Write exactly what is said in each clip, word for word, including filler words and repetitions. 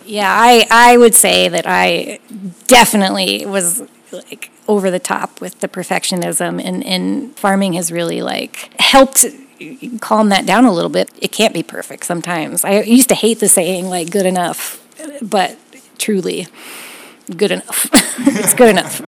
Yeah, I, I would say that I definitely was like over the top with the perfectionism, and, and farming has really like helped calm that down a little bit. It can't be perfect sometimes. I used to hate the saying like good enough, but truly good enough. It's good enough.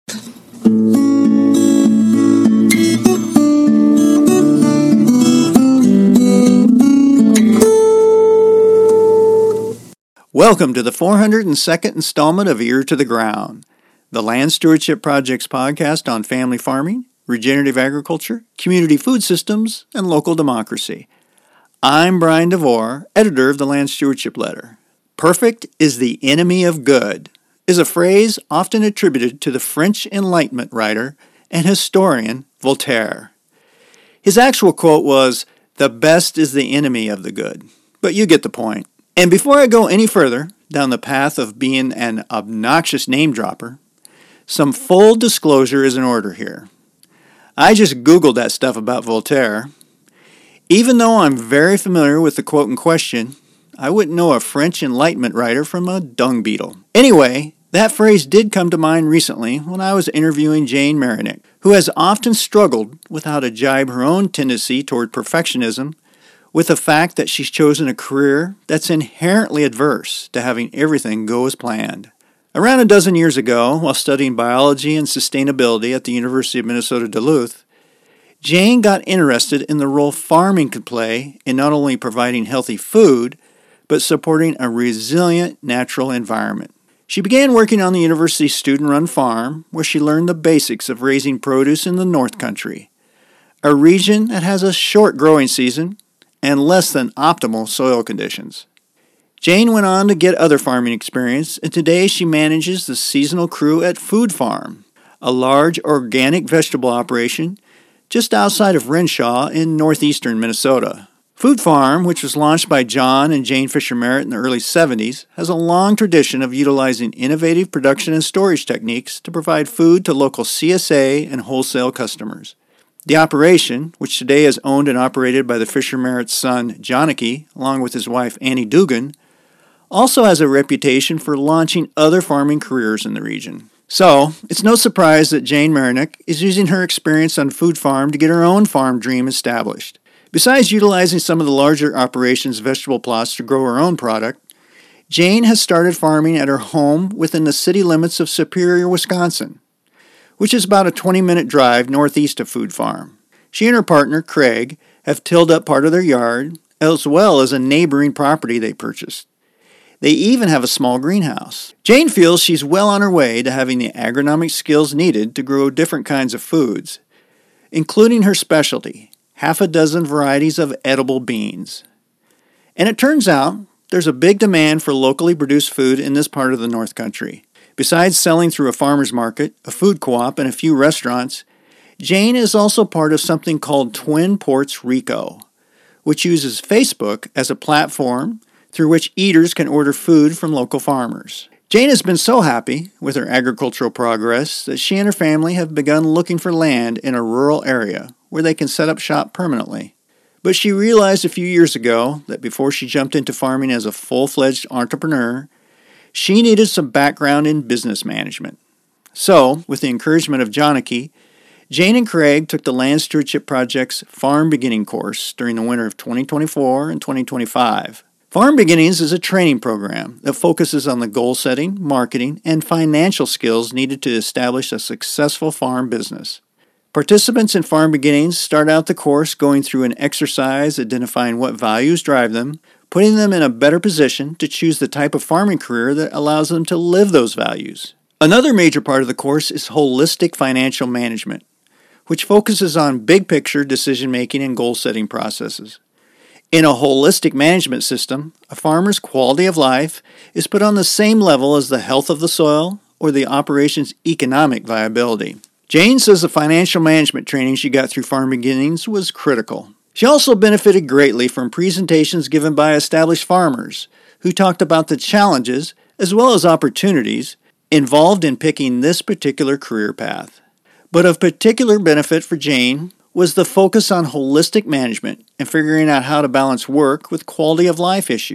Welcome to the four hundred second installment of Ear to the Ground, the Land Stewardship Project's podcast on family farming, regenerative agriculture, community food systems, and local democracy. I'm Brian DeVore, editor of the Land Stewardship Letter. Perfect is the enemy of good is a phrase often attributed to the French Enlightenment writer and historian Voltaire. His actual quote was, "The best is the enemy of the good," but you get the point. And before I go any further down the path of being an obnoxious name dropper, some full disclosure is in order here. I just Googled that stuff about Voltaire. Even though I'm very familiar with the quote in question, I wouldn't know a French Enlightenment writer from a dung beetle. Anyway, that phrase did come to mind recently when I was interviewing Jane Marinick, who has often struggled with how to jibe her own tendency toward perfectionism with the fact that she's chosen a career that's inherently adverse to having everything go as planned. Around a dozen years ago, while studying biology and sustainability at the University of Minnesota Duluth, Jane got interested in the role farming could play in not only providing healthy food, but supporting a resilient natural environment. She began working on the university's student-run farm, where she learned the basics of raising produce in the North Country, a region that has a short growing season and less than optimal soil conditions. Jane went on to get other farming experience, and today she manages the seasonal crew at Food Farm, a large organic vegetable operation just outside of Renshaw in northeastern Minnesota. Food Farm, which was launched by John and Jane Fisher Merritt in the early seventies, has a long tradition of utilizing innovative production and storage techniques to provide food to local C S A and wholesale customers. The operation, which today is owned and operated by the Fisher Merritt's son, Johnicke, along with his wife, Annie Dugan, also has a reputation for launching other farming careers in the region. So, it's no surprise that Jane Marinick is using her experience on Food Farm to get her own farm dream established. Besides utilizing some of the larger operation's vegetable plots to grow her own product, Jane has started farming at her home within the city limits of Superior, Wisconsin, which is about a twenty-minute drive northeast of Food Farm. She and her partner, Craig, have tilled up part of their yard, as well as a neighboring property they purchased. They even have a small greenhouse. Jane feels she's well on her way to having the agronomic skills needed to grow different kinds of foods, including her specialty, half a dozen varieties of edible beans. And it turns out there's a big demand for locally produced food in this part of the North Country. Besides selling through a farmer's market, a food co-op, and a few restaurants, Jane is also part of something called Twin Ports Rico, which uses Facebook as a platform through which eaters can order food from local farmers. Jane has been so happy with her agricultural progress that she and her family have begun looking for land in a rural area where they can set up shop permanently. But she realized a few years ago that before she jumped into farming as a full-fledged entrepreneur, she needed some background in business management. So, with the encouragement of Johnicke, Jane and Craig took the Land Stewardship Project's Farm Beginning course during the winter of twenty twenty-four and twenty twenty-five. Farm Beginnings is a training program that focuses on the goal setting, marketing, and financial skills needed to establish a successful farm business. Participants in Farm Beginnings start out the course going through an exercise identifying what values drive them, putting them in a better position to choose the type of farming career that allows them to live those values. Another major part of the course is holistic financial management, which focuses on big-picture decision-making and goal-setting processes. In a holistic management system, a farmer's quality of life is put on the same level as the health of the soil or the operation's economic viability. Jane says the financial management training she got through Farm Beginnings was critical. She also benefited greatly from presentations given by established farmers who talked about the challenges as well as opportunities involved in picking this particular career path. But of particular benefit for Jane was the focus on holistic management and figuring out how to balance work with quality of life issues.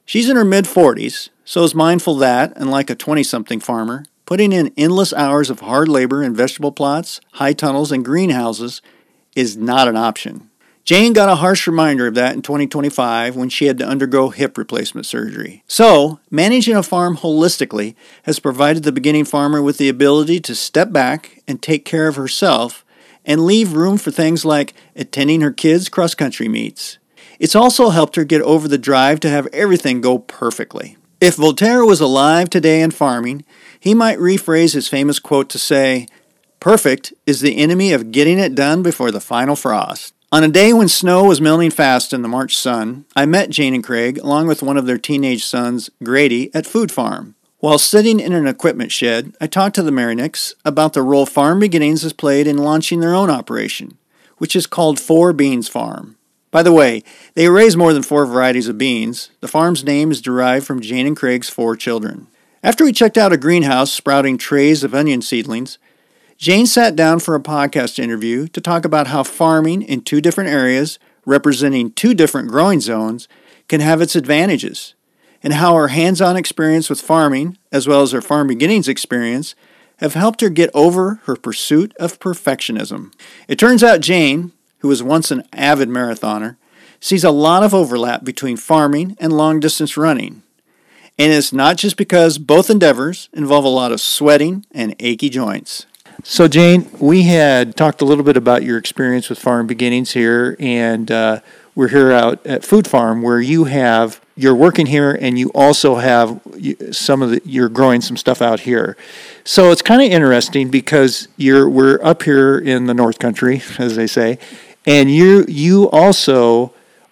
She's in her mid-forties, so is mindful that, unlike a twenty-something farmer, putting in endless hours of hard labor in vegetable plots, high tunnels, and greenhouses is not an option. Jane got a harsh reminder of that in twenty twenty-five when she had to undergo hip replacement surgery. So, managing a farm holistically has provided the beginning farmer with the ability to step back and take care of herself and leave room for things like attending her kids' cross-country meets. It's also helped her get over the drive to have everything go perfectly. If Voltaire was alive today and farming, he might rephrase his famous quote to say, "Perfect is the enemy of getting it done before the final frost." On a day when snow was melting fast in the March sun, I met Jane and Craig along with one of their teenage sons, Grady, at Food Farm. While sitting in an equipment shed, I talked to the Marinicks about the role Farm Beginnings has played in launching their own operation, which is called Four Beans Farm. By the way, they raise more than four varieties of beans. The farm's name is derived from Jane and Craig's four children. After we checked out a greenhouse sprouting trays of onion seedlings, Jane sat down for a podcast interview to talk about how farming in two different areas, representing two different growing zones, can have its advantages, and how her hands-on experience with farming, as well as her Farm Beginnings experience, have helped her get over her pursuit of perfectionism. It turns out Jane, who was once an avid marathoner, sees a lot of overlap between farming and long-distance running. And it's not just because both endeavors involve a lot of sweating and achy joints. So, Jane, we had talked a little bit about your experience with Farm Beginnings here, and uh, we're here out at Food Farm where you have, you're working here and you also have some of the, you're growing some stuff out here. So it's kind of interesting because you're, we're up here in the North Country, as they say, and you, you also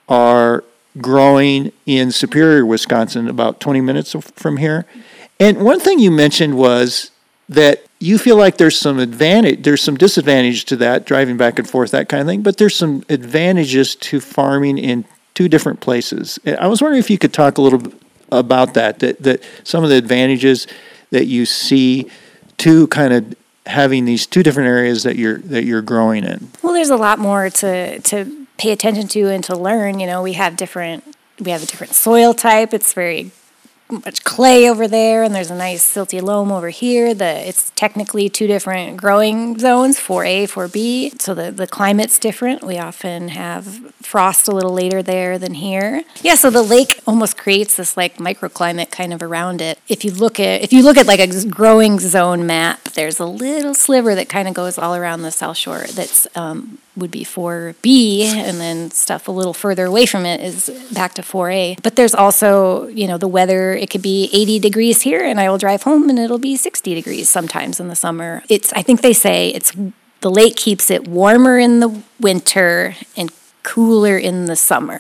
are growing in Superior, Wisconsin, about twenty minutes from here. And one thing you mentioned was that you feel like there's some advantage, there's some disadvantage to that, driving back and forth, that kind of thing, but there's some advantages to farming in two different places. I was wondering if you could talk a little bit about that, that, that some of the advantages that you see to kind of having these two different areas that you're that you're growing in. Well, there's a lot more to to pay attention to and to learn. You know, we have different we have a different soil type. It's very much clay over there, and there's a nice silty loam over here. The it's technically two different growing zones, four A, four B, so the, the climate's different. We often have frost a little later there than here. Yeah, so the lake almost creates this like microclimate kind of around it. If you look at if you look at like a growing zone map, there's a little sliver that kind of goes all around the South Shore that's um, would be four B, and then stuff a little further away from it is back to four A. But there's also, you know, the weather. It could be eighty degrees here, and I will drive home, and it'll be sixty degrees sometimes in the summer. It's, I think they say it's the lake keeps it warmer in the winter and cooler in the summer.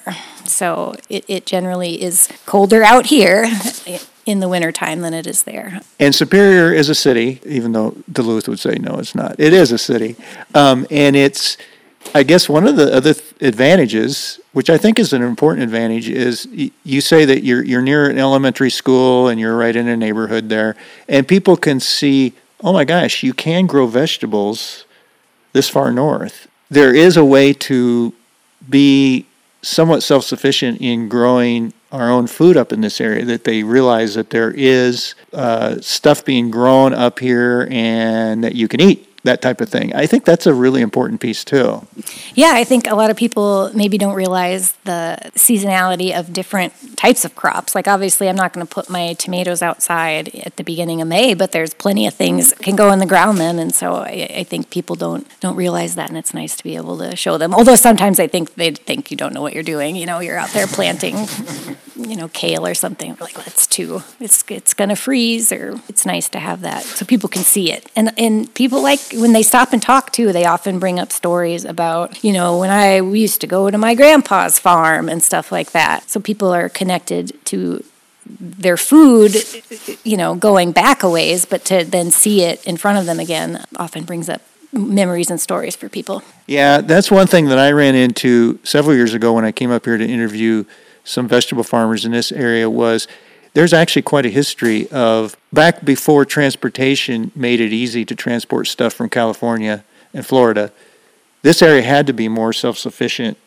So it, it generally is colder out here in the wintertime than it is there. And Superior is a city, even though Duluth would say no, it's not. It is a city. Um, and it's, I guess one of the other th- advantages, which I think is an important advantage, is y- you say that you're you're near an elementary school and you're right in a neighborhood there, and people can see, oh my gosh, you can grow vegetables this far north. There is a way to be somewhat self-sufficient in growing our own food up in this area, that they realize that there is uh, stuff being grown up here and that you can eat, that type of thing. I think that's a really important piece too. Yeah, I think a lot of people maybe don't realize the seasonality of different types of crops. Like obviously I'm not going to put my tomatoes outside at the beginning of May, but there's plenty of things that can go in the ground then, and so I, I think people don't don't realize that, and it's nice to be able to show them. Although sometimes I think they think you don't know what you're doing. You know, you're out there planting, you know, kale or something. We're like, well, that's too, it's it's going to freeze, or it's nice to have that so people can see it. And and people like, when they stop and talk too, they often bring up stories about, you know, when I we used to go to my grandpa's farm and stuff like that. So people are connected to their food, you know, going back a ways, but to then see it in front of them again often brings up memories and stories for people. Yeah, that's one thing that I ran into several years ago when I came up here to interview some vegetable farmers in this area. Was there's actually quite a history of, back before transportation made it easy to transport stuff from California and Florida, this area had to be more self-sufficient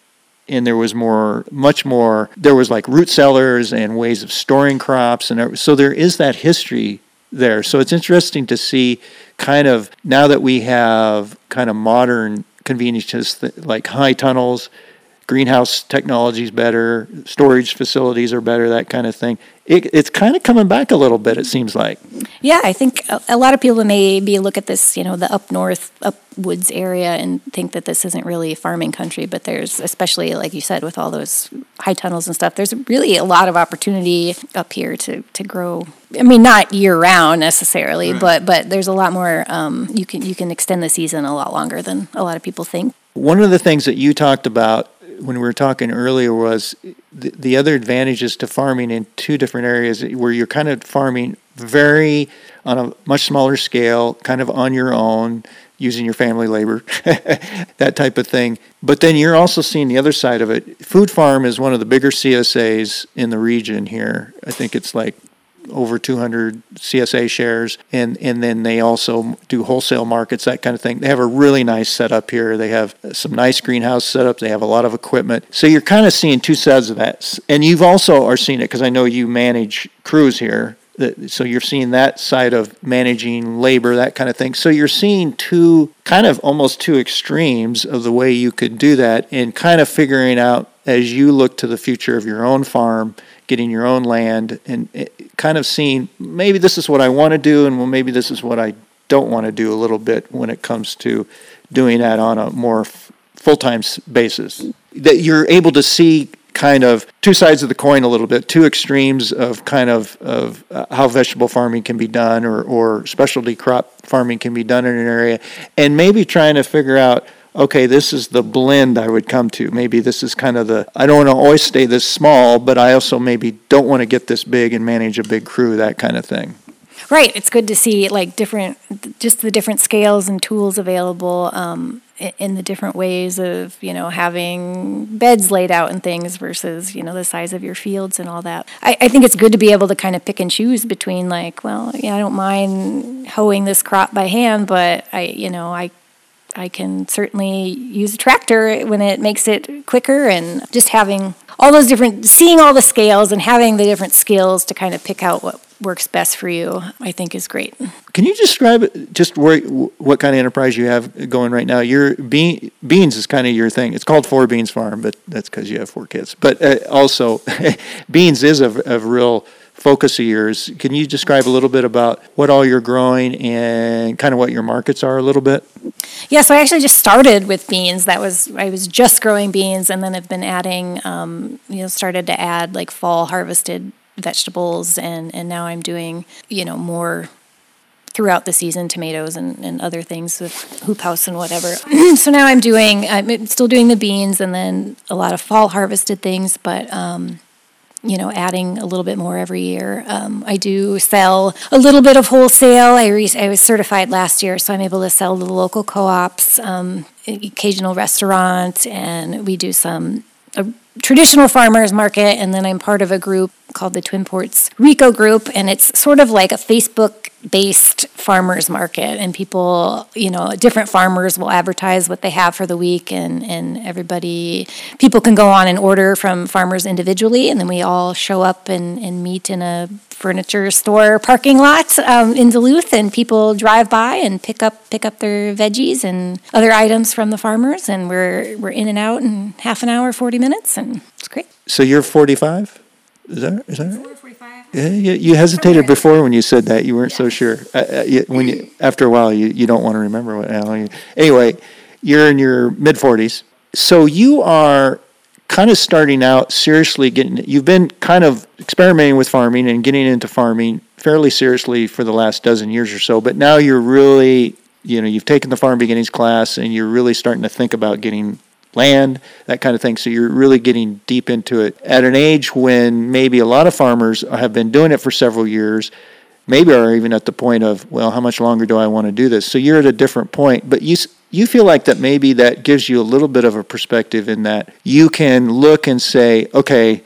and there was more, much more, there was like root cellars and ways of storing crops. And so there is that history there. So it's interesting to see kind of, now that we have kind of modern conveniences like high tunnels, greenhouse technology is better, storage facilities are better, that kind of thing. It, it's kind of coming back a little bit, it seems like. Yeah, I think a, a lot of people maybe look at this, you know, the up north, up woods area and think that this isn't really farming country, but there's, especially like you said, with all those high tunnels and stuff, there's really a lot of opportunity up here to, to grow. I mean, not year round necessarily, right. but but there's a lot more, um, you can you can extend the season a lot longer than a lot of people think. One of the things that you talked about when we were talking earlier was the, the other advantages to farming in two different areas where you're kind of farming very on a much smaller scale, kind of on your own, using your family labor, that type of thing. But then you're also seeing the other side of it. Food Farm is one of the bigger C S As in the region here. I think it's like over two hundred C S A shares, and, and then they also do wholesale markets, that kind of thing. They have a really nice setup here. They have some nice greenhouse setup. They have a lot of equipment. So you're kind of seeing two sides of that. And you've also are seeing it, because I know you manage crews here, that, so you're seeing that side of managing labor, that kind of thing. So you're seeing two, kind of almost two extremes of the way you could do that, and kind of figuring out as you look to the future of your own farm, getting your own land, and kind of seeing maybe this is what I want to do, and well, maybe this is what I don't want to do a little bit when it comes to doing that on a more f- full-time basis. That you're able to see kind of two sides of the coin a little bit, two extremes of kind of, of uh, how vegetable farming can be done, or, or specialty crop farming can be done in an area, and maybe trying to figure out, okay, this is the blend I would come to. Maybe this is kind of the, I don't want to always stay this small, but I also maybe don't want to get this big and manage a big crew, that kind of thing. Right. It's good to see like different, just the different scales and tools available um, in the different ways of, you know, having beds laid out and things versus, you know, the size of your fields and all that. I, I think it's good to be able to kind of pick and choose between like, well, yeah, I don't mind hoeing this crop by hand, but I, you know, I I can certainly use a tractor when it makes it quicker, and just having all those different, seeing all the scales and having the different skills to kind of pick out what works best for you, I think is great. Can you describe just where, what kind of enterprise you have going right now? Your bean, beans is kind of your thing. It's called Four Beans Farm, but that's because you have four kids. But uh, also, beans is a, a real focus of yours. Can you describe a little bit about what all you're growing and kind of what your markets are a little bit? Yeah, so I actually just started with beans. That was, I was just growing beans, and then I've been adding, um, you know, started to add like fall harvested vegetables, and, and now I'm doing, you know, more throughout the season, tomatoes and, and other things with hoop house and whatever. So now I'm doing, I'm still doing the beans and then a lot of fall harvested things, but, um, you know, adding a little bit more every year. Um, I do sell a little bit of wholesale. I, re- I was certified last year, so I'm able to sell to the local co-ops, um, occasional restaurant, and we do some a traditional farmers market, and then I'm part of a group called the Twin Ports Rico Group, and it's sort of like a Facebook-based farmers market, and people, you know, different farmers will advertise what they have for the week, and, and everybody, people can go on and order from farmers individually, and then we all show up and, and meet in a furniture store parking lot um, in Duluth, and people drive by and pick up pick up their veggies and other items from the farmers, and we're we're in and out in half an hour, forty minutes, and it's great. So you're forty-five? Is that is that right? forty-five. Yeah, you, you hesitated before when you said that. You weren't yeah. so sure. Uh, uh, you, when you, after a while, you, you don't want to remember what. Uh, anyway, you're in your mid forties, so you are kind of starting out seriously getting, you've been kind of experimenting with farming and getting into farming fairly seriously for the last dozen years or so, but now you're really, you know, you've taken the farm beginnings class and you're really starting to think about getting land, that kind of thing. So you're really getting deep into it at an age when maybe a lot of farmers have been doing it for several years, maybe are even at the point of, well, how much longer do I want to do this? So you're at a different point, but you you feel like that maybe that gives you a little bit of a perspective in that you can look and say, okay,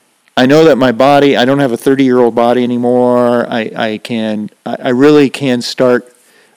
I know that my body, I don't have a thirty-year-old body anymore. I, I can, I really can start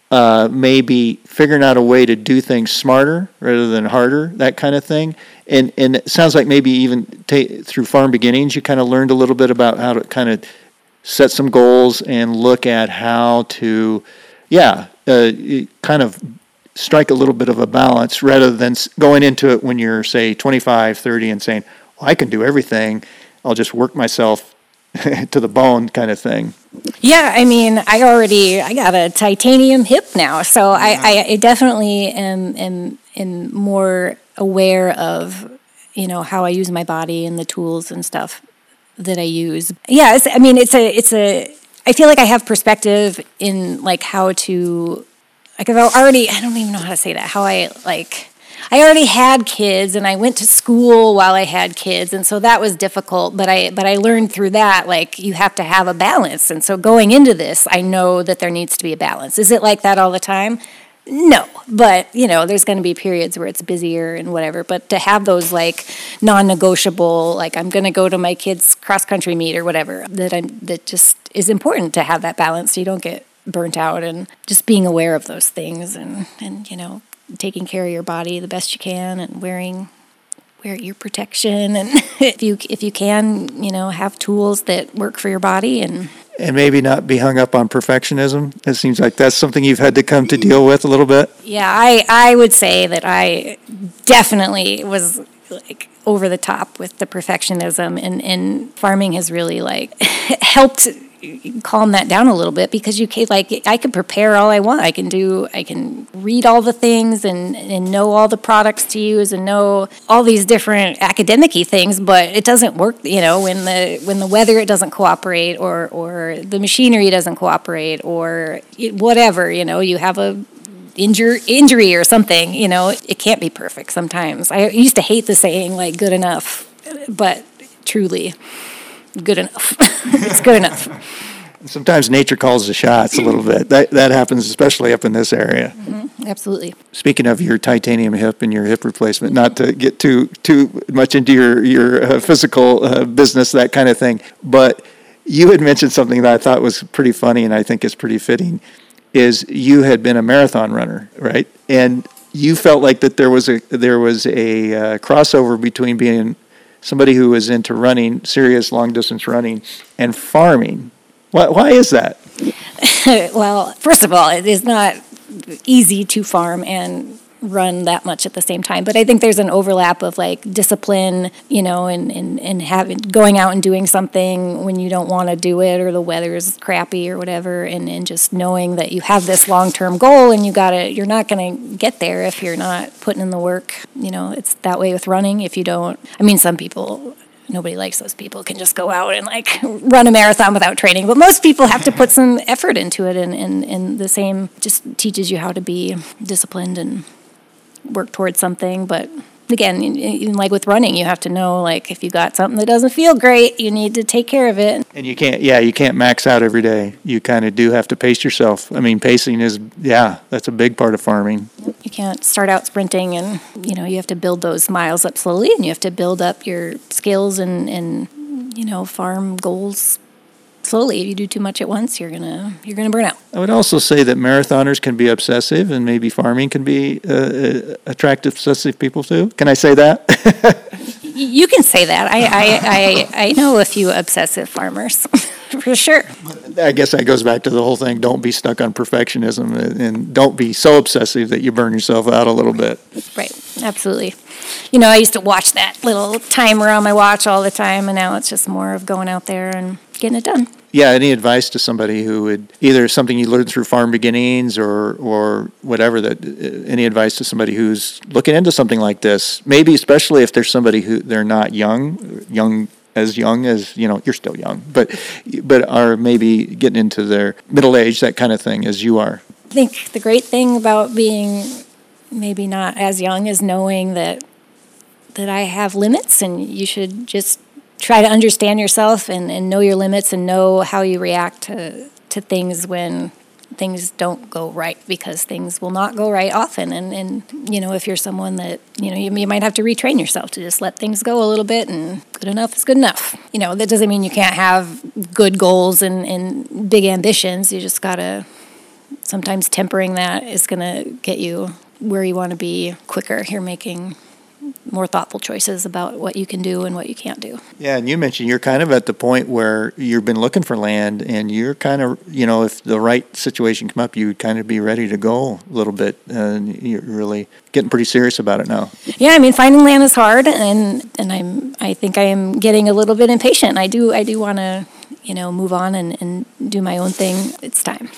uh, maybe figuring out a way to do things smarter rather than harder, that kind of thing. And and it sounds like maybe even ta- through Farm Beginnings, you kind of learned a little bit about how to kind of set some goals and look at how to, yeah, uh, kind of strike a little bit of a balance rather than going into it when you're, say, twenty-five, thirty and saying, well, I can do everything. I'll just work myself to the bone kind of thing. Yeah, I mean, I already, I got a titanium hip now, so I, I, I definitely am, am, am more aware of, you know, how I use my body and the tools and stuff that I use. Yeah, it's, I mean, it's a, it's a, I feel like I have perspective in, like, how to, like, I've already, I don't even know how to say that, how I, like, I already had kids and I went to school while I had kids, and so that was difficult, but I but I learned through that, like, you have to have a balance. And so going into this, I know that there needs to be a balance. Is it like that all the time? No, but, you know, there's going to be periods where it's busier and whatever, but to have those, like, non-negotiable, like, I'm going to go to my kids' cross-country meet or whatever, that I, that just is important to have that balance so you don't get burnt out, and just being aware of those things and, and you know, taking care of your body the best you can and wearing wear ear protection, and if you if you can, you know, have tools that work for your body, and and maybe not be hung up on perfectionism. It seems like that's something you've had to come to deal with a little bit. Yeah, I I would say that I definitely was, like, over the top with the perfectionism, and and farming has really, like, helped calm that down a little bit, because you can, like, I can prepare all I want. I can do, I can read all the things and, and know all the products to use and know all these different academic-y things, but it doesn't work, you know, when the when the weather, it doesn't cooperate, or or the machinery doesn't cooperate, or whatever, you know, you have a injure, injury or something, you know, it can't be perfect sometimes. I used to hate the saying, like, good enough, but truly, good enough. It's good enough. Sometimes nature calls the shots a little bit. That that happens especially up in this area. Mm-hmm. Absolutely. Speaking of your titanium hip and your hip replacement, not to get too too much into your your uh, physical uh, business, that kind of thing, but you had mentioned something that I thought was pretty funny, and I think is pretty fitting. Is you had been a marathon runner, right? And you felt like that there was a there was a uh, crossover between being somebody who was into running, serious long-distance running, and farming. Why, why is that? Well, first of all, it is not easy to farm and run that much at the same time. But I think there's an overlap of, like, discipline, you know, and, and, and having going out and doing something when you don't want to do it, or the weather's crappy or whatever, and, and just knowing that you have this long-term goal, and you gotta you're not going to get there if you're not putting in the work. You know, it's that way with running. If you don't, I mean, some people, nobody likes those people, can just go out and, like, run a marathon without training. But most people have to put some effort into it, and, and, and the same just teaches you how to be disciplined and work towards something. But again, even like with running, you have to know, like, if you got something that doesn't feel great, you need to take care of it. And you can't, yeah, you can't max out every day. You kind of do have to pace yourself. I mean, pacing is, yeah, that's a big part of farming. You can't start out sprinting, and, you know, you have to build those miles up slowly, and you have to build up your skills and, and you know, farm goals slowly. If you do too much at once, you're gonna you're gonna burn out. I would also say that marathoners can be obsessive, and maybe farming can be uh, attractive, obsessive people too. Can I say that? You can say that. I I, I, I know a few obsessive farmers, for sure. I guess that goes back to the whole thing. Don't be stuck on perfectionism, and don't be so obsessive that you burn yourself out a little bit. Right. Absolutely. You know, I used to watch that little timer on my watch all the time, and now it's just more of going out there and getting it done. Yeah, any advice to somebody who would, either something you learned through Farm Beginnings or or whatever, that uh, any advice to somebody who's looking into something like this, maybe especially if there's somebody who they're not young, young as young as, you know, you're still young, but but are maybe getting into their middle age, that kind of thing, as you are. I think the great thing about being maybe not as young is knowing that that I have limits, and you should just try to understand yourself and, and know your limits, and know how you react to, to things when things don't go right, because things will not go right often. And, and you know, if you're someone that, you know, you, you might have to retrain yourself to just let things go a little bit, and good enough is good enough. You know, that doesn't mean you can't have good goals and, and big ambitions. You just got to sometimes tempering that is going to get you where you want to be quicker. You're making more thoughtful choices about what you can do and what you can't do. Yeah, and you mentioned you're kind of at the point where you've been looking for land, and you're kind of, you know, if the right situation come up, you'd kind of be ready to go a little bit, and you're really getting pretty serious about it now. Yeah, I mean, finding land is hard, and and I'm I think I am getting a little bit impatient. I do I do want to, you know, move on and, and do my own thing. It's time.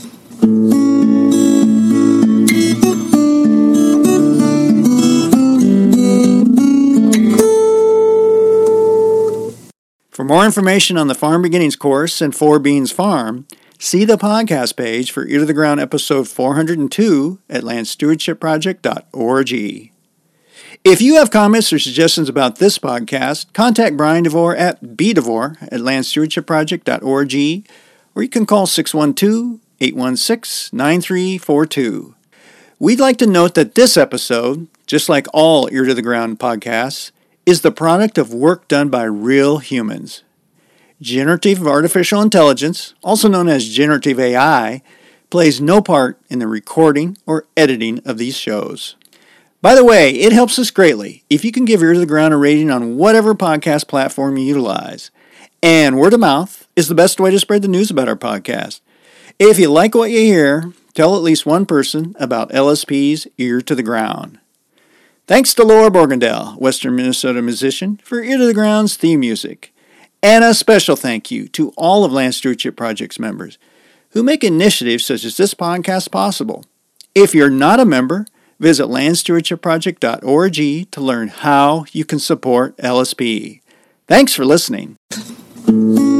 For more information on the Farm Beginnings course and Four Beans Farm, see the podcast page for Ear to the Ground episode four hundred two at land stewardship project dot org. If you have comments or suggestions about this podcast, contact Brian DeVore at b devore at land stewardship project dot org, or you can call six one two, eight one six, nine three four two. We'd like to note that this episode, just like all Ear to the Ground podcasts, is the product of work done by real humans. Generative artificial intelligence, also known as generative A I, plays no part in the recording or editing of these shows. By the way, it helps us greatly if you can give Ear to the Ground a rating on whatever podcast platform you utilize. And word of mouth is the best way to spread the news about our podcast. If you like what you hear, tell at least one person about L S P's Ear to the Ground. Thanks to Laura Borgendale, Western Minnesota musician, for Ear to the Ground's theme music. And a special thank you to all of Land Stewardship Project's members who make initiatives such as this podcast possible. If you're not a member, visit land stewardship project dot org to learn how you can support L S P. Thanks for listening.